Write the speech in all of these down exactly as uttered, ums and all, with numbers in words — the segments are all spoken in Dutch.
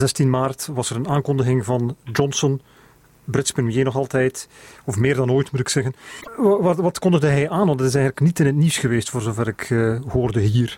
zestien maart was er een aankondiging van Johnson, Brits premier nog altijd, of meer dan ooit moet ik zeggen. Wat, wat kondigde hij aan? Want dat is eigenlijk niet in het nieuws geweest, voor zover ik uh, hoorde hier.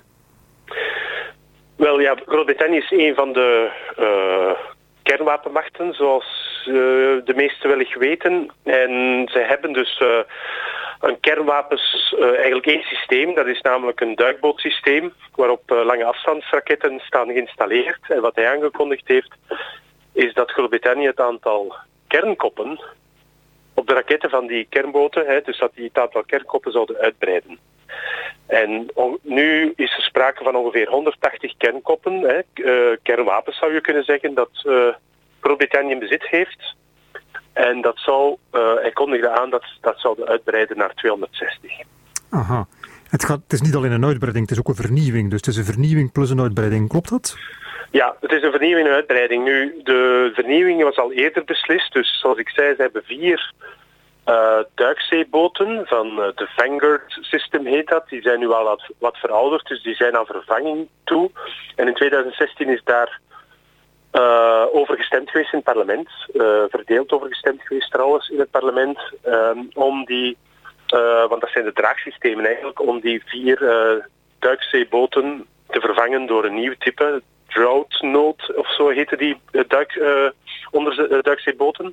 Wel ja, Groot-Brittannië is een van de uh, kernwapenmachten, zoals uh, de meesten wellicht weten. En ze hebben dus uh, een kernwapens, uh, eigenlijk één systeem, dat is namelijk een duikbootsysteem, waarop uh, lange afstandsraketten staan geïnstalleerd. En wat hij aangekondigd heeft, is dat Groot-Brittannië het aantal kernkoppen op de raketten van die kernboten, hè, dus dat die het aantal kernkoppen zouden uitbreiden. En on, nu is er sprake van ongeveer honderdtachtig kernkoppen, hè, uh, kernwapens zou je kunnen zeggen, dat uh, Groot-Brittannië in bezit heeft. En dat zou, uh, hij kondigde aan dat dat zouden uitbreiden naar tweehonderdzestig. Aha. Het, gaat, het is niet alleen een uitbreiding, het is ook een vernieuwing. Dus het is een vernieuwing plus een uitbreiding, klopt dat? Ja, het is een vernieuwing en een uitbreiding. Nu, de vernieuwing was al eerder beslist. Dus zoals ik zei, ze hebben vier uh, duikzeeboten van uh, de Vanguard System heet dat. Die zijn nu al wat, wat verouderd, dus die zijn aan vervanging toe. En in twintig zestien is daar uh, over gestemd geweest in het parlement. Uh, verdeeld over gestemd geweest trouwens in het parlement. Um, om die, uh, want dat zijn de draagsystemen eigenlijk, om die vier uh, duikzeeboten te vervangen door een nieuw type. Dreadnought of zo heette die uh, duik, uh, onder, uh, duikzeeboten.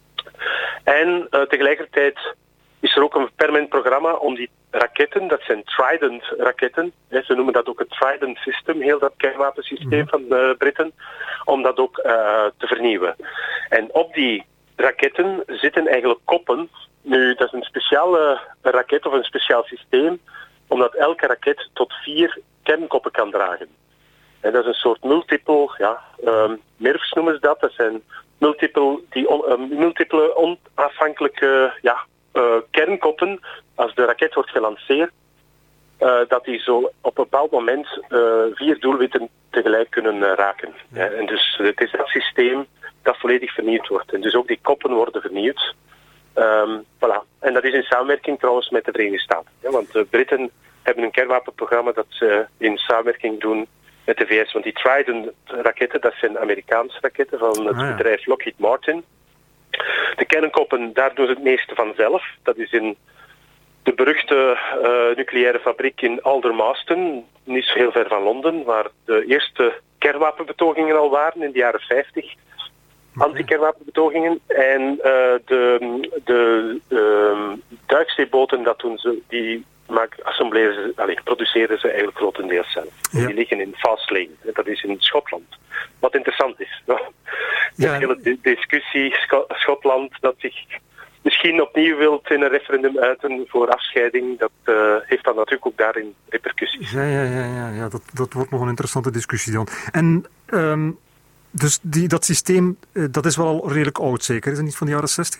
En uh, tegelijkertijd is er ook een permanent programma om die raketten, dat zijn Trident-raketten, hè, ze noemen dat ook het Trident-systeem, heel dat kernwapensysteem mm. van de Britten, om dat ook uh, te vernieuwen. En op die raketten zitten eigenlijk koppen. Nu, dat is een speciale raket of een speciaal systeem, omdat elke raket tot vier kernkoppen kan dragen. En dat is een soort multiple, ja, um, M I R F's noemen ze dat. Dat zijn multiple, die on, uh, multiple onafhankelijke ja, uh, kernkoppen. Als de raket wordt gelanceerd, uh, dat die zo op een bepaald moment uh, vier doelwitten tegelijk kunnen uh, raken. Ja, en dus het is dat systeem dat volledig vernieuwd wordt. En dus ook die koppen worden vernieuwd. Um, voilà. En dat is in samenwerking trouwens met de Verenigde Staten. Ja, want de Britten hebben een kernwapenprogramma dat ze in samenwerking doen met de V S, want die Trident-raketten, dat zijn Amerikaanse raketten van het ah, ja. bedrijf Lockheed Martin. De kernkoppen, daar doen ze het meeste vanzelf. Dat is in de beruchte uh, nucleaire fabriek in Aldermaston, niet zo heel ver van Londen, waar de eerste kernwapenbetogingen al waren in de jaren vijftig. Anti-kernwapenbetogingen. En uh, de, de uh, duikzeeboten, dat doen ze, die maak, assembleren ze, allez, produceren ze eigenlijk grotendeels zelf. Ja. Die liggen in Fastlane, dat is in Schotland. Wat interessant is. Ja. De hele ja. discussie, Schotland dat zich misschien opnieuw wilt in een referendum uiten voor afscheiding, dat uh, heeft dan natuurlijk ook daarin repercussies. Ja, ja, ja, ja, ja. Dat, dat wordt nog een interessante discussie dan. En um, dus die, dat systeem, uh, dat is wel al redelijk oud zeker, is het niet van de jaren zestig?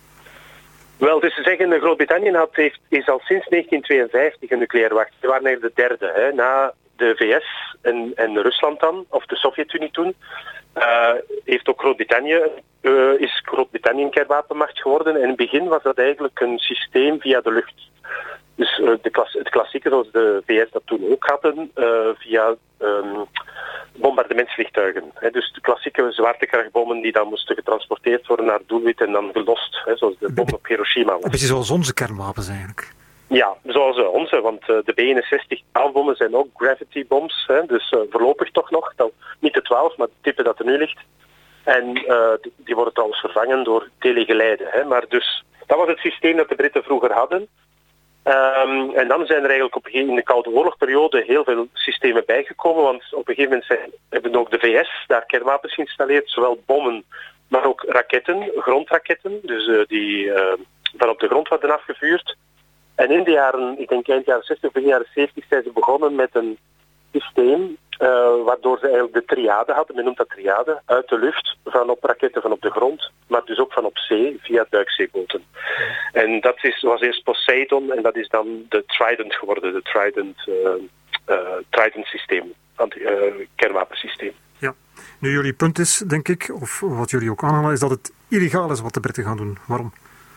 Wel, dus te zeggen, Groot-Brittannië had, heeft, is al sinds negentien tweeënvijftig een nucleaire wacht. Ze waren eigenlijk de derde, hè, na de V S en, en Rusland dan, of de Sovjet-Unie toen. Uh, heeft ook Groot-Brittannië, uh, is Groot-Brittannië een kernwapenmacht geworden. En in het begin was dat eigenlijk een systeem via de lucht. Dus uh, de klas, het klassieke, zoals de V S dat toen ook hadden, uh, via um, bombardementsvliegtuigen. He, dus de klassieke zwaartekrachtbommen die dan moesten getransporteerd worden naar doelwit en dan gelost, he, zoals de bom op Hiroshima was. Een beetje zoals onze kernwapens eigenlijk. Ja, zoals uh, onze, want uh, de B eenenzestig twaalf-bommen zijn ook gravity bombs, hè, dus uh, voorlopig toch nog, dan, niet de twaalf, maar het type dat er nu ligt. En uh, die, die worden trouwens vervangen door telegeleide. Hè, maar dus, dat was het systeem dat de Britten vroeger hadden. Um, en dan zijn er eigenlijk op een gegeven, in de Koude Oorlogperiode heel veel systemen bijgekomen, want op een gegeven moment zijn, hebben ook de V S daar kernwapens geïnstalleerd, zowel bommen, maar ook raketten, grondraketten, dus uh, die uh, van op de grond worden afgevuurd. En in de jaren, ik denk eind jaren zestig, begin jaren zeventig, zijn ze begonnen met een systeem uh, waardoor ze eigenlijk de triade hadden, men noemt dat triade, uit de lucht, van op raketten van op de grond, maar dus ook van op zee, via duikzeeboten. En dat is, was eerst Poseidon en dat is dan de Trident geworden, de Trident, uh, uh, Trident systeem, anti, uh, kernwapensysteem. Ja, nu jullie punt is, denk ik, of wat jullie ook aanhalen, is dat het illegaal is wat de Britten gaan doen. Waarom?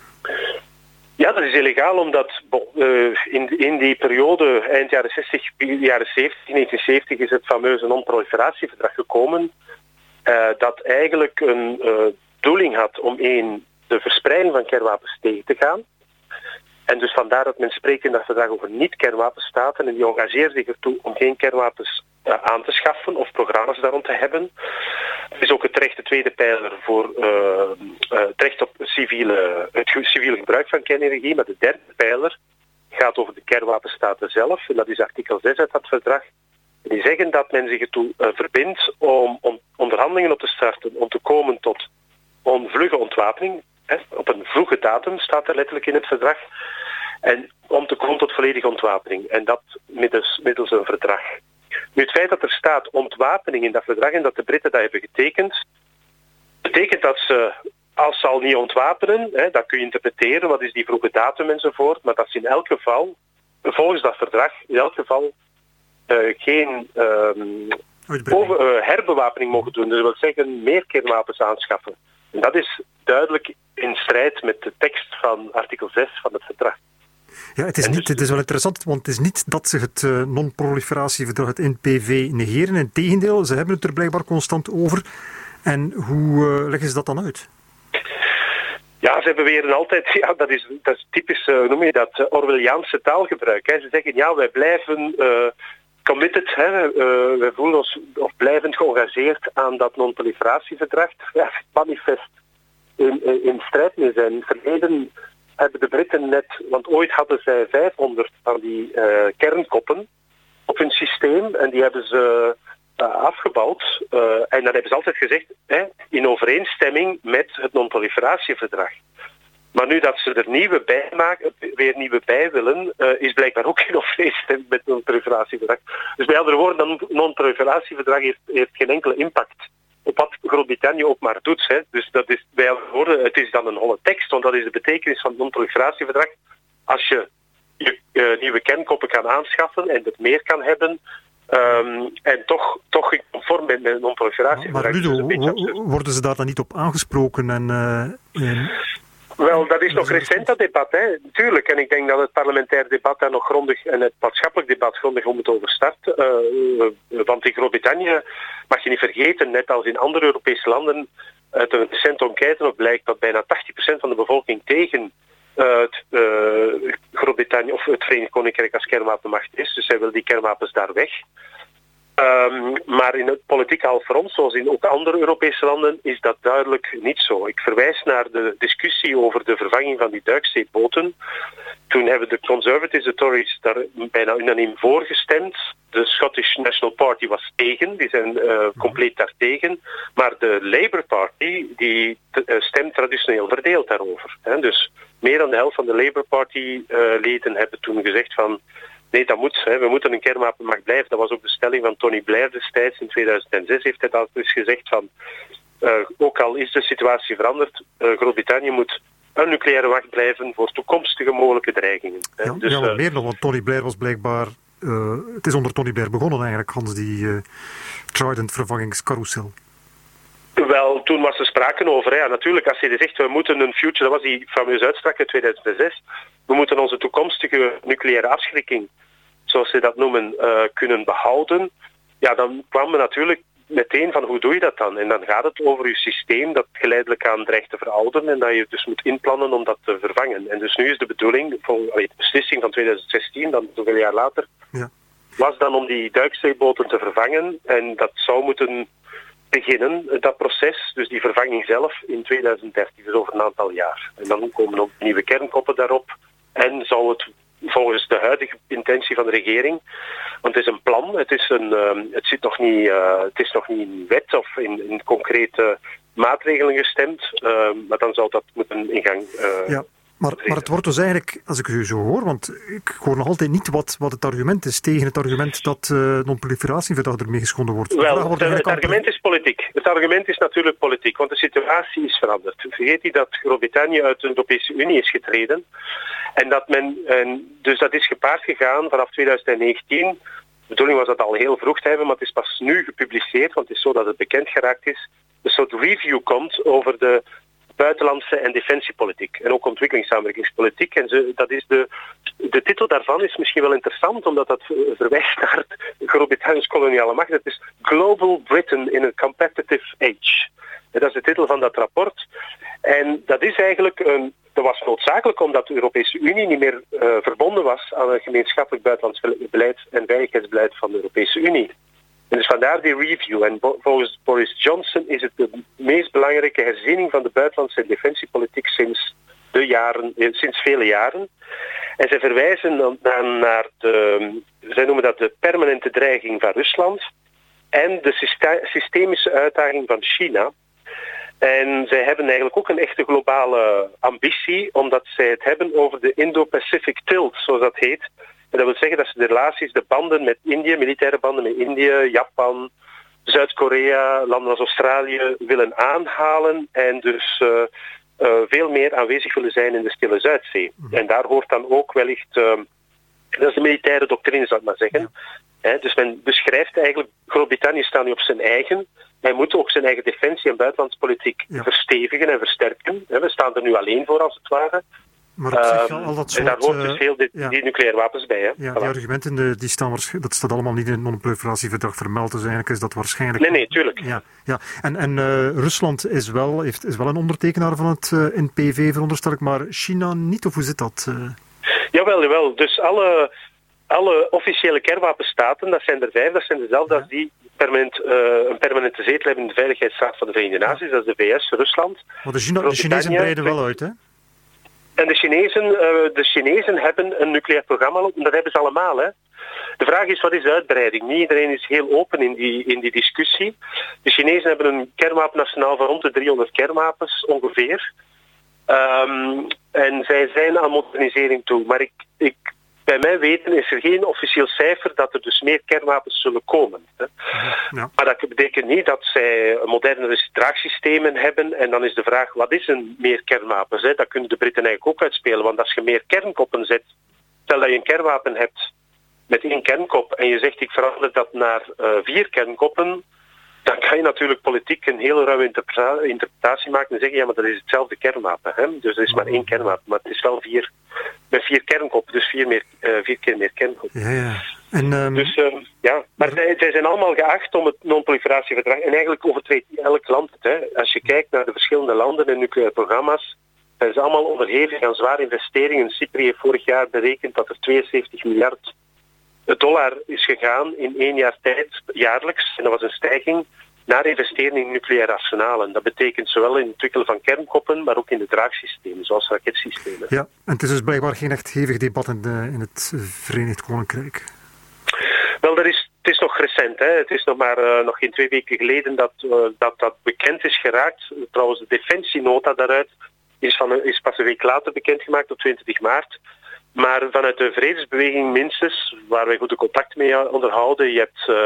Ja, dat is illegaal omdat bon, uh, in, in die periode, eind jaren zestig, jaren zeventig, negentien zeventig, is het fameuze non-proliferatieverdrag gekomen. uh, dat eigenlijk een uh, doeling had om één, de verspreiding van kernwapens tegen te gaan. En dus vandaar dat men spreekt in dat verdrag over niet-kernwapenstaten en die engageren zich ertoe om geen kernwapens uh, aan te schaffen of programma's daarom te hebben. Er is ook het recht, de tweede pijler, voor uh, uh, het recht op civiele, het civiele gebruik van kernenergie, maar de derde pijler gaat over de kernwapenstaten zelf, en dat is artikel zes uit dat verdrag. En die zeggen dat men zich ertoe uh, verbindt om, om onderhandelingen op te starten, om te komen tot onvlugge ontwapening. Hè. Op een vroege datum staat er letterlijk in het verdrag. En om te komen tot volledige ontwapening. En dat middels, middels een verdrag. Nu, het feit dat er staat ontwapening in dat verdrag en dat de Britten dat hebben getekend, betekent dat ze, als ze al niet ontwapenen, hè, dat kun je interpreteren, wat is die vroege datum enzovoort, maar dat ze in elk geval, volgens dat verdrag, in elk geval uh, geen uh, over, uh, herbewapening mogen doen. Dus dat wil zeggen, meer kernwapens aanschaffen. En dat is duidelijk in strijd met de tekst van artikel zes van het verdrag. Ja, het is, niet, het is wel interessant, want het is niet dat ze het uh, non-proliferatieverdrag, het N P V, negeren. Integendeel, ze hebben het er blijkbaar constant over. En hoe uh, leggen ze dat dan uit? Ja, ze beweren altijd, ja, dat is, dat is typisch, uh, noem je dat, uh, Orwelliaanse taalgebruik. Hè. Ze zeggen, ja, wij blijven uh, committed, hè, uh, wij voelen ons of blijven geëngageerd aan dat non-proliferatieverdrag. Ja, het manifest in, in, in strijd mee zijn. In het verleden hebben de Britten net, want ooit hadden zij vijfhonderd van die uh, kernkoppen op hun systeem en die hebben ze uh, afgebouwd. Uh, en dan hebben ze altijd gezegd, hè, in overeenstemming met het non-proliferatieverdrag. Maar nu dat ze er nieuwe bij maken, weer nieuwe bij willen, uh, is blijkbaar ook in overeenstemming met het non-proliferatieverdrag. Dus bij andere woorden, dat non-proliferatieverdrag heeft, heeft geen enkele impact op wat Groot-Brittannië ook maar doet. Hè. Dus dat is bij andere woorden, het is dan een holle tekst, want dat is de betekenis van het non-proliferatieverdrag. Als je, je uh, nieuwe kernkoppen kan aanschaffen en het meer kan hebben, um, en toch, toch conform met het non-proliferatieverdrag. Maar Ludo, dus worden ze daar dan niet op aangesproken? En, uh, en... Wel, dat is nog recent, dat debat, hè. Tuurlijk. En ik denk dat het parlementair debat daar nog grondig, en het maatschappelijk debat grondig om het over start. Uh, uh, want in Groot-Brittannië, mag je niet vergeten, net als in andere Europese landen, uit een recente enquête nog blijkt dat bijna tachtig procent van de bevolking tegen uh, het uh, Groot-Brittannië of het Verenigd Koninkrijk als kernwapenmacht is. Dus zij wil die kernwapens daar weg. Um, maar in het politieke halfrond, zoals in ook andere Europese landen, is dat duidelijk niet zo. Ik verwijs naar de discussie over de vervanging van die duikzeeboten. Toen hebben de Conservatives, de Tories, daar bijna unaniem voor gestemd. De Scottish National Party was tegen, die zijn uh, compleet daartegen. Maar de Labour Party, die uh, stemt traditioneel verdeeld daarover. Hè. Dus meer dan de helft van de Labour Party-leden uh, hebben toen gezegd van, nee, dat moet. Hè. We moeten een kernwapenmacht blijven. Dat was ook de stelling van Tony Blair destijds. In tweeduizend zes heeft hij dat dus gezegd van, uh, ook al is de situatie veranderd, uh, Groot-Brittannië moet een nucleaire macht blijven voor toekomstige mogelijke dreigingen. Hè. Ja, dus, ja, wat uh, meer nog, want Tony Blair was blijkbaar... Uh, het is onder Tony Blair begonnen eigenlijk, Hans, die uh, Trident-vervangingscarousel. Wel, toen was er sprake over. Ja, natuurlijk, als je zegt, we moeten een future, dat was die fameuze uitspraak uit tweeduizend zes, we moeten onze toekomstige nucleaire afschrikking, zoals ze dat noemen, uh, kunnen behouden. Ja, dan kwam er natuurlijk meteen van, hoe doe je dat dan? En dan gaat het over je systeem dat geleidelijk aan dreigt te verouderen en dat je dus moet inplannen om dat te vervangen. En dus nu is de bedoeling, volgens de beslissing van tweeduizend zestien, dan zoveel jaar later, ja. was dan om die duikzeeboten te vervangen. En dat zou moeten beginnen, dat proces, dus die vervanging zelf, in tweeduizend dertien, dus over een aantal jaar. En dan komen ook nieuwe kernkoppen daarop. En zou het volgens de huidige intentie van de regering, want het is een plan, het is, een, uh, het zit nog niet, uh, het is nog niet in wet of in, in concrete maatregelen gestemd, uh, maar dan zou dat moeten in gang uh, ja. Maar, maar het wordt dus eigenlijk, als ik u zo hoor, want ik hoor nog altijd niet wat, wat het argument is tegen het argument dat uh, non-proliferatieverdrag ermee geschonden wordt. Wel, wordt het, het argument is politiek. Het argument is natuurlijk politiek, want de situatie is veranderd. Vergeet niet dat Groot-Brittannië uit de Europese Unie is getreden. En dat men, en dus dat is gepaard gegaan vanaf tweeduizend negentien. De bedoeling was dat al heel vroeg te hebben, maar het is pas nu gepubliceerd, want het is zo dat het bekend geraakt is. Een soort review komt over de buitenlandse en defensiepolitiek. En ook ontwikkelingssamenwerkingspolitiek. En ze, dat is de, de titel daarvan is misschien wel interessant, omdat dat verwijst naar Groot-Brittannië's koloniale macht. Het is Global Britain in a Competitive Age. En dat is de titel van dat rapport. En dat is eigenlijk een... Dat was noodzakelijk omdat de Europese Unie niet meer uh, verbonden was aan een gemeenschappelijk buitenlands beleid en veiligheidsbeleid van de Europese Unie. En dus vandaar die review. En volgens Boris Johnson is het de meest belangrijke herziening van de buitenlandse en defensiepolitiek sinds, de jaren, sinds vele jaren. En zij verwijzen naar, naar de, zij noemen dat de permanente dreiging van Rusland en de systemische uitdaging van China. En zij hebben eigenlijk ook een echte globale ambitie, omdat zij het hebben over de Indo-Pacific Tilt, zoals dat heet. En dat wil zeggen dat ze de relaties, de banden met Indië, militaire banden met Indië, Japan, Zuid-Korea, landen als Australië willen aanhalen en dus uh, uh, veel meer aanwezig willen zijn in de Stille Zuidzee. Mm-hmm. En daar hoort dan ook wellicht, uh, dat is de militaire doctrine, zou ik maar zeggen. Ja. He, dus men beschrijft eigenlijk, Groot-Brittannië staat nu op zijn eigen. Hij moet ook zijn eigen defensie- en buitenlandspolitiek ja. verstevigen en versterken. We staan er nu alleen voor, als het ware. Maar op zich, um, al dat soort, en daar hoort dus heel die, ja. die nucleaire wapens bij. Hè? Ja, voilà. Die argumenten die staan, dat staat allemaal niet in het non-proliferatieverdrag vermeld. Dus eigenlijk is dat waarschijnlijk... Nee, nee, tuurlijk. Ja, ja. En, en uh, Rusland is wel, heeft, is wel een ondertekenaar van het uh, N P V, veronderstel ik, maar China niet, of hoe zit dat? Uh? Jawel, jawel. Dus alle, alle officiële kernwapenstaten, dat zijn er vijf, dat zijn dezelfde ja. als die permanent, uh, een permanente zetel hebben in de Veiligheidsraad van de Verenigde Naties. Ja. Dat is de V S, Rusland. Maar de, China, de Chinezen breiden wel uit, hè? En de Chinezen, uh, de Chinezen hebben een nucleair programma, dat hebben ze allemaal. Hè. De vraag is, wat is de uitbreiding? Niet iedereen is heel open in die, in die discussie. De Chinezen hebben een kernwapenarsenaal van rond de driehonderd kernwapens, ongeveer. Um, en zij zijn aan modernisering toe. Maar ik, ik, bij mijn weten is er geen officieel cijfer dat er dus meer kernwapens zullen komen. Hè. Ja. Maar dat betekent niet dat zij moderne draagsystemen hebben. En dan is de vraag, wat is een meer kernwapens? Hè? Dat kunnen de Britten eigenlijk ook uitspelen. Want als je meer kernkoppen zet, stel dat je een kernwapen hebt met één kernkop en je zegt ik verander dat naar uh, vier kernkoppen, dan kan je natuurlijk politiek een hele ruime interpreta- interpretatie maken en zeggen ja, maar dat is hetzelfde kernwapen. Hè? Dus er is maar één kernwapen, maar het is wel vier, met vier kernkoppen, dus vier, meer, uh, vier keer meer kernkoppen. Ja, ja. En, um... Dus uh, ja, maar zij, zij zijn allemaal geacht om het non-proliferatieverdrag, en eigenlijk overtreedt elk land het. Hè. Als je kijkt naar de verschillende landen en nucleaire programma's, zijn ze allemaal onderhevig aan zware investeringen. Cyprus heeft vorig jaar berekend dat er tweeënzeventig miljard dollar is gegaan in één jaar tijd, jaarlijks. En dat was een stijging naar investeringen in nucleaire arsenalen. Dat betekent zowel in het ontwikkelen van kernkoppen, maar ook in de draagsystemen, zoals raketsystemen. Ja, en het is dus blijkbaar geen echt hevig debat in, de, in het Verenigd Koninkrijk. Wel, er is, het is nog recent. Hè. Het is nog maar uh, nog geen twee weken geleden dat, uh, dat dat bekend is geraakt. Trouwens, de defensienota daaruit is, van, is pas een week later bekendgemaakt, op tweeëntwintig maart. Maar vanuit de vredesbeweging minstens, waar wij goede contact mee onderhouden, je hebt uh,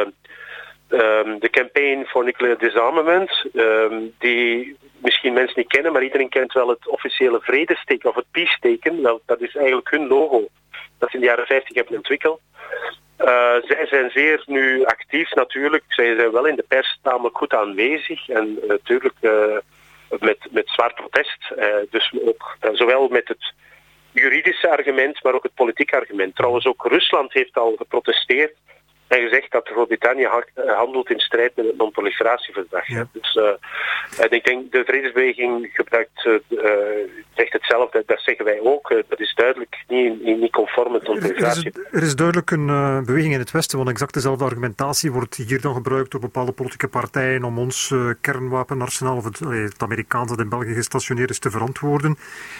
um, de Campaign for Nuclear Disarmament, um, die misschien mensen niet kennen, maar iedereen kent wel het officiële vredesteken of het peace-teken. Wel, dat is eigenlijk hun logo dat ze in de jaren vijftig hebben ontwikkeld. Uh, zij zijn zeer nu actief natuurlijk. Zij zijn wel in de pers namelijk goed aanwezig en uh, natuurlijk uh, met, met zwaar protest. Uh, dus ook uh, zowel met het juridische argument, maar ook het politieke argument. Trouwens, ook Rusland heeft al geprotesteerd en gezegd dat Groot-Brittannië handelt in strijd met het non-proliferatieverdrag. Ja. Dus uh, en ik denk, de vredesbeweging gebruikt, uh, zegt hetzelfde, dat zeggen wij ook. Uh, dat is duidelijk niet, niet conform met non-proliferatie. Er, er is duidelijk een uh, beweging in het Westen, want exact dezelfde argumentatie wordt hier dan gebruikt door bepaalde politieke partijen om ons uh, kernwapenarsenaal, of het, uh, het Amerikaanse dat in België gestationeerd is, te verantwoorden.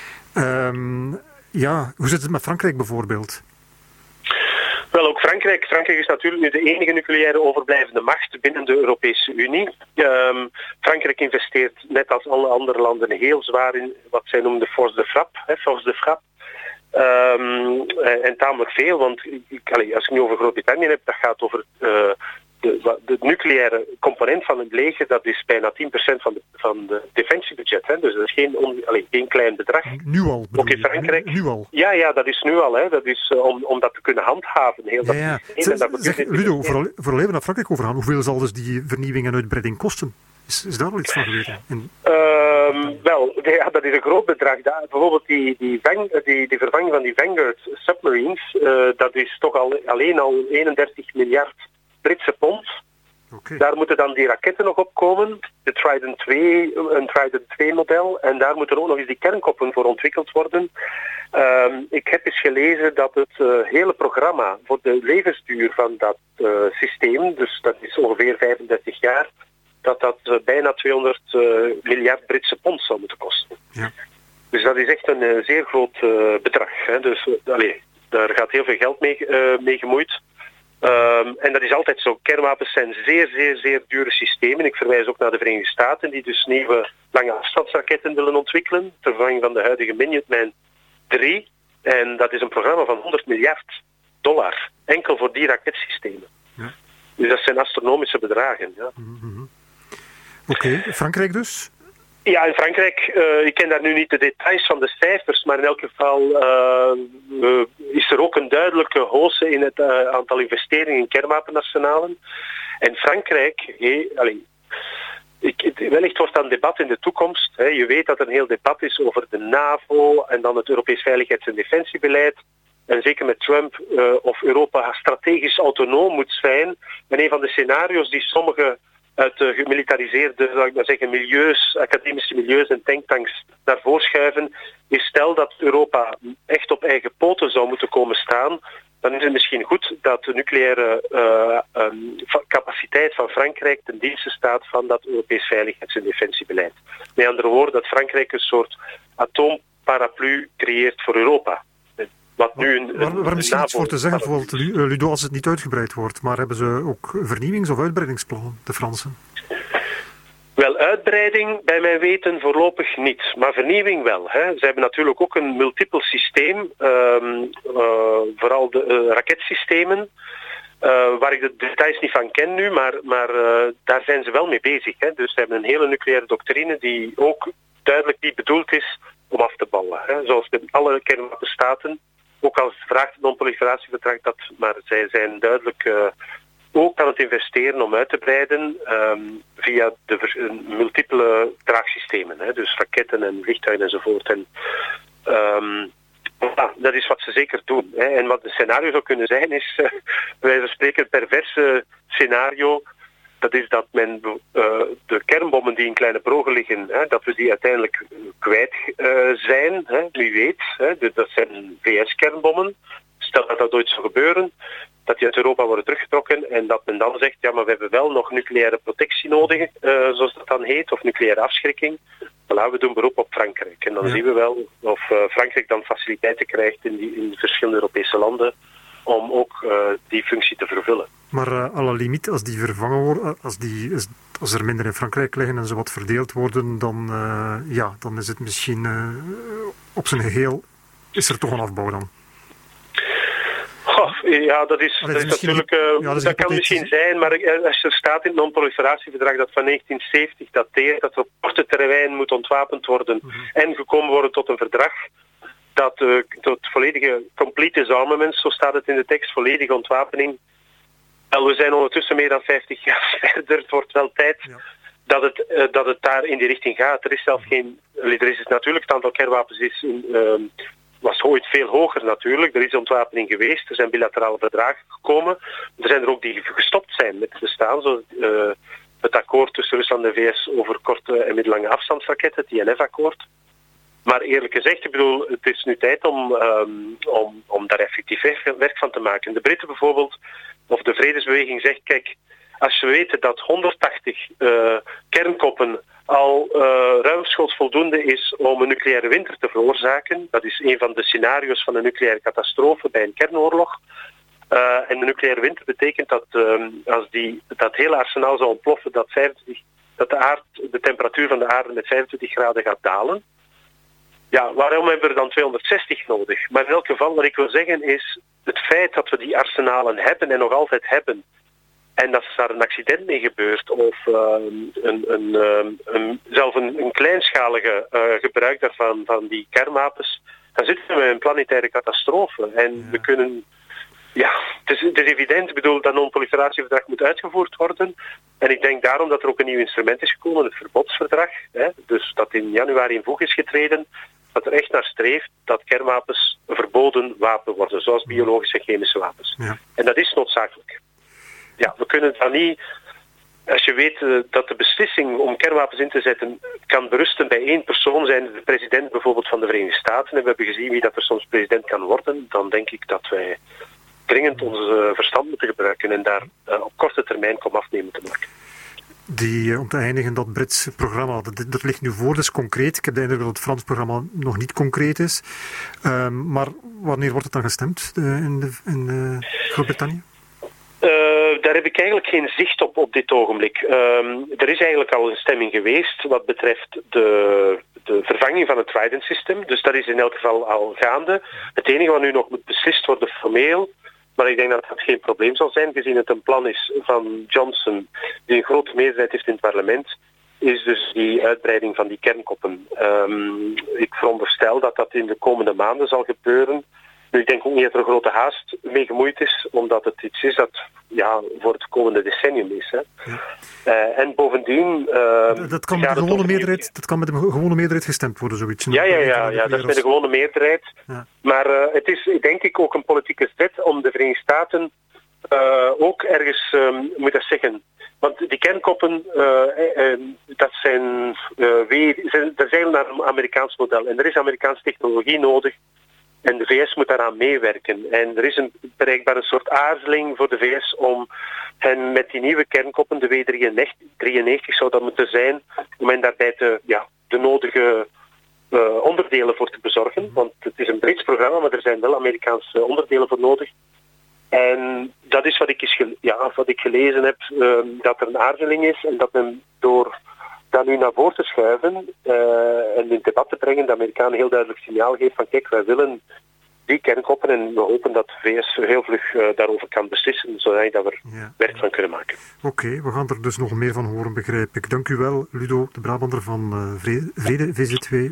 Um, ja, hoe zit het met Frankrijk bijvoorbeeld? Wel, ook Frankrijk. Frankrijk is natuurlijk nu de enige nucleaire overblijvende macht binnen de Europese Unie. Um, Frankrijk investeert, net als alle andere landen, heel zwaar in wat zij noemen de force de frappe. Hè, force de frappe. Um, en, en tamelijk veel, want ik, allee, als ik nu over Groot-Brittannië heb, dat gaat over uh, de, de nucleaire component van het leger, dat is bijna tien procent van de, van de defensiebudget. Hè. Dus dat is geen, on, allee, geen klein bedrag. Nu al? Ook in Frankrijk. Nu al? Ja, ja, dat is nu al. Hè. Dat is uh, om, om dat te kunnen handhaven. Heel ja, ja. dat zeg, dat zeg, Ludo, vooral, vooral even naar Frankrijk overgaan. Hoeveel zal dus die vernieuwing en uitbreiding kosten? Is, is daar al iets van geweten? In... Uh, Um, wel, ja, dat is een groot bedrag. Dat, bijvoorbeeld die, die, vang, die, die vervanging van die Vanguard submarines, uh, dat is toch al, alleen al eenendertig miljard Britse pond. Okay. Daar moeten dan die raketten nog op komen, de Trident twee, een Trident twee model, en daar moeten ook nog eens die kernkoppen voor ontwikkeld worden. Um, ik heb eens gelezen dat het uh, hele programma voor de levensduur van dat uh, systeem, dus dat is ongeveer vijfendertig jaar, dat dat uh, bijna tweehonderd uh, miljard Britse pond zou moeten kosten. Ja. Dus dat is echt een uh, zeer groot uh, bedrag. Hè. Dus uh, allez, daar gaat heel veel geld mee, uh, mee gemoeid. Um, en dat is altijd zo. Kernwapens zijn zeer, zeer, zeer dure systemen. Ik verwijs ook naar de Verenigde Staten, die dus nieuwe lange afstandsraketten willen ontwikkelen, ter vervanging van de huidige Minuteman drie. En dat is een programma van honderd miljard dollar. Enkel voor die raketsystemen. Ja. Dus dat zijn astronomische bedragen. Ja. Mm-hmm. Oké, okay. Frankrijk dus? Ja, in Frankrijk, uh, ik ken daar nu niet de details van de cijfers, maar in elk geval uh, uh, is er ook een duidelijke hausse in het uh, aantal investeringen in kernwapenarsenalen. En Frankrijk, hey, allez, ik, wellicht wordt dat een debat in de toekomst. Hè. Je weet dat er een heel debat is over de NAVO en dan het Europees Veiligheids- en Defensiebeleid. En zeker met Trump, uh, of Europa strategisch autonoom moet zijn. En een van de scenario's die sommige uit de gemilitariseerde, zou ik maar zeggen, milieus, academische milieus en tanktanks naar voren schuiven, is stel dat Europa echt op eigen poten zou moeten komen staan, dan is het misschien goed dat de nucleaire uh, um, capaciteit van Frankrijk ten dienste staat van dat Europees Veiligheids- en Defensiebeleid. Met andere woorden, dat Frankrijk een soort atoomparaplu creëert voor Europa. Wat nu een, waar, waar misschien iets voor te zeggen, bijvoorbeeld Ludo, als het niet uitgebreid wordt, maar hebben ze ook vernieuwings- of uitbreidingsplannen, de Fransen? Wel, uitbreiding bij mijn weten voorlopig niet, maar vernieuwing wel. Hè. Ze hebben natuurlijk ook een multiple systeem, um, uh, vooral de uh, raketsystemen, uh, waar ik de details niet van ken nu, maar, maar uh, daar zijn ze wel mee bezig. Hè. Dus ze hebben een hele nucleaire doctrine die ook duidelijk niet bedoeld is om af te bouwen. Hè. Zoals de alle kernwapenstaten. Ook als het vraagt het non-proliferatieverdrag, dat, maar zij zijn duidelijk uh, ook aan het investeren om uit te breiden um, via de vers- multiple draagsystemen. Hè, dus raketten en vliegtuigen enzovoort. En, um, ja, dat is wat ze zeker doen. Hè. En wat een scenario zou kunnen zijn is, uh, bij wijze van spreken, een perverse scenario. Dat is dat men uh, de kernbommen die in Kleine Brogen liggen, hè, dat we die uiteindelijk kwijt uh, zijn. Hè, wie weet, hè, dus dat zijn V S-kernbommen. Stel dat dat ooit zou gebeuren, dat die uit Europa worden teruggetrokken en dat men dan zegt, ja, maar we hebben wel nog nucleaire protectie nodig, uh, zoals dat dan heet, of nucleaire afschrikking. Voilà, we doen beroep op Frankrijk. En dan ja. zien we wel of uh, Frankrijk dan faciliteiten krijgt in, die, in verschillende Europese landen om ook uh, die functie te vervullen. Maar uh, à la limiet, als die vervangen worden, als, die, als er minder in Frankrijk liggen en ze wat verdeeld worden, dan, uh, ja, dan is het misschien uh, op zijn geheel, is er toch een afbouw dan? Goh, ja, dat is, dat is natuurlijk, uh, ja, dat, is dat kan misschien zijn, maar als er staat in het non-proliferatieverdrag dat van negentien zeventig dateert, dat er op korte termijn moet ontwapend worden mm-hmm. en gekomen worden tot een verdrag, dat uh, tot volledige complete disarmament, zo staat het in de tekst, volledige ontwapening. Wel, we zijn ondertussen meer dan vijftig jaar verder. Het wordt wel tijd ja. dat, het, uh, dat het daar in die richting gaat. Er is zelfs geen... Er is natuurlijk, het aantal kernwapens is in, uh, was ooit veel hoger natuurlijk. Er is ontwapening geweest. Er zijn bilaterale verdragen gekomen. Er zijn er ook die gestopt zijn met het bestaan. Zoals uh, het akkoord tussen Rusland en de V S over korte en middellange afstandsraketten, het I N F-akkoord. Maar eerlijk gezegd, ik bedoel, het is nu tijd om, um, om, om daar effectief werk van te maken. De Britten bijvoorbeeld, of de Vredesbeweging zegt, kijk, als we weten dat honderdtachtig uh, kernkoppen al uh, ruimschoots voldoende is om een nucleaire winter te veroorzaken, dat is een van de scenario's van een nucleaire catastrofe bij een kernoorlog. Uh, en de nucleaire winter betekent dat um, als die, dat hele arsenaal zou ontploffen, dat, vijfentwintig, dat de, aard, de temperatuur van de aarde met vijfentwintig graden gaat dalen. Ja, waarom hebben we er dan tweehonderdzestig nodig? Maar in elk geval, wat ik wil zeggen is, het feit dat we die arsenalen hebben en nog altijd hebben, en dat daar een accident mee gebeurt, of uh, een, een, een, een, zelfs een, een kleinschalige uh, gebruik daarvan, van die kernwapens, dan zitten we met een planetaire catastrofe. En ja. we kunnen... Ja, het is, het is evident, ik bedoel, dat non-proliferatieverdrag moet uitgevoerd worden. En ik denk daarom dat er ook een nieuw instrument is gekomen, het verbodsverdrag. Hè. Dus dat in januari in voeg is getreden, dat er echt naar streeft dat kernwapens een verboden wapen worden, zoals biologische en chemische wapens. Ja. En dat is noodzakelijk. Ja, we kunnen dan niet... Als je weet uh, dat de beslissing om kernwapens in te zetten kan berusten bij één persoon, zijn de president bijvoorbeeld van de Verenigde Staten, en we hebben gezien wie dat er soms president kan worden, dan denk ik dat wij dringend ons uh, verstand moeten gebruiken en daar uh, op korte termijn komaf mee moeten maken. Die, uh, om te eindigen, dat Brits programma, dat, dat ligt nu voor, dat is concreet. Ik heb de indruk dat het Frans programma nog niet concreet is. Uh, maar wanneer wordt het dan gestemd uh, in, de, in uh, Groot-Brittannië? Uh, daar heb ik eigenlijk geen zicht op op dit ogenblik. Um, er is eigenlijk al een stemming geweest wat betreft de, de vervanging van het Trident System. Dus dat is in elk geval al gaande. Het enige wat nu nog moet beslist worden formeel, maar ik denk dat dat geen probleem zal zijn, gezien het een plan is van Johnson, die een grote meerderheid heeft in het parlement, is dus die uitbreiding van die kernkoppen. Um, ik veronderstel dat dat in de komende maanden zal gebeuren. Nu, ik denk ook niet dat er een grote haast mee gemoeid is, omdat het iets is dat ja, voor het komende decennium is. Hè. Ja. Uh, en bovendien... Uh, dat, kan met de gewone meerderheid, dat kan met een gewone meerderheid gestemd worden, zoiets. Ja, ja, ja, ja, dat is met de gewone meerderheid. Ja. Maar uh, het is denk ik ook een politieke zet om de Verenigde Staten uh, ook ergens, um, moet dat zeggen... Want die kernkoppen, uh, uh, dat zijn, uh, weer, zijn, dat is eigenlijk naar een Amerikaans model. En er is Amerikaanse technologie nodig. En de V S moet daaraan meewerken. En er is een, bereikbaar een soort aarzeling voor de V S om hen met die nieuwe kernkoppen, de W drieënnegentig zou dat moeten zijn, om hen daarbij te, ja, de nodige uh, onderdelen voor te bezorgen. Want het is een Brits programma, maar er zijn wel Amerikaanse onderdelen voor nodig. En dat is wat ik, is gele- ja, wat ik gelezen heb, uh, dat er een aarzeling is en dat men door dat nu naar voren te schuiven uh, en in debat te brengen, de Amerikanen een heel duidelijk signaal geeft van kijk, wij willen die kernkoppen en we hopen dat de V S heel vlug uh, daarover kan beslissen, zodat we er ja. werk van kunnen maken. Oké, okay, we gaan er dus nog meer van horen, begrijp ik. Dank u wel, Ludo de Brabander van uh, Vrede V Z W